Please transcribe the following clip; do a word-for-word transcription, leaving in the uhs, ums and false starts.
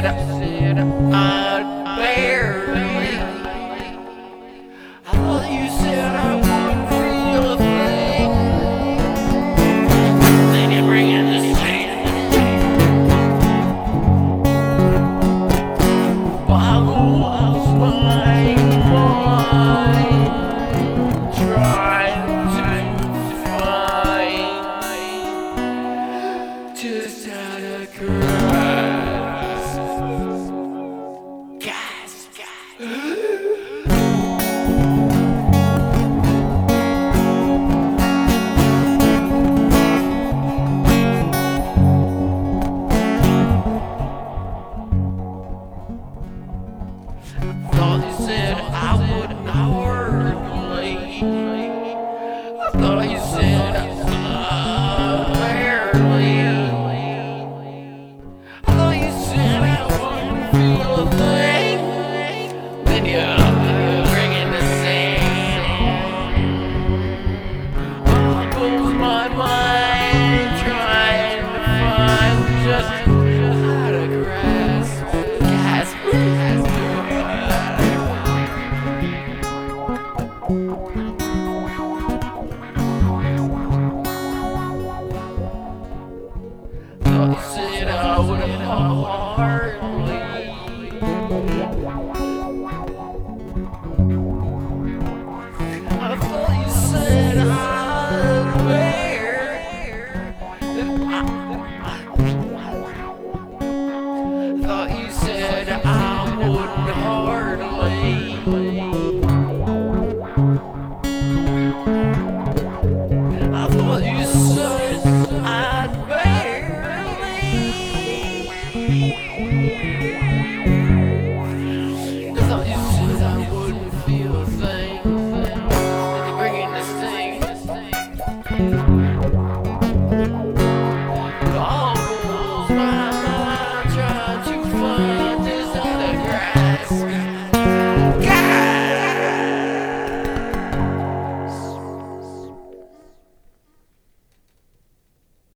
I'd barely. I thought you said I wouldn't feel a thing. Then you bring in the sand. Boggles my mind, trying to find just how to grasp. Gasp. Thought you said I wouldn't hardly. I thought you said uh, barely. I thought you said I wouldn't feel a thing. Then you bring in the sand. Boggles my mind, trying to find just how to grasp. Gasp. Thought you said I would hardly. I thought you said I'd bear. Thought you said I wouldn't hardly. I thought you said I'd barely. I thought you said I wouldn't feel a thing. Then you bring in this thing. Boggles my mind, trying to find this other grass.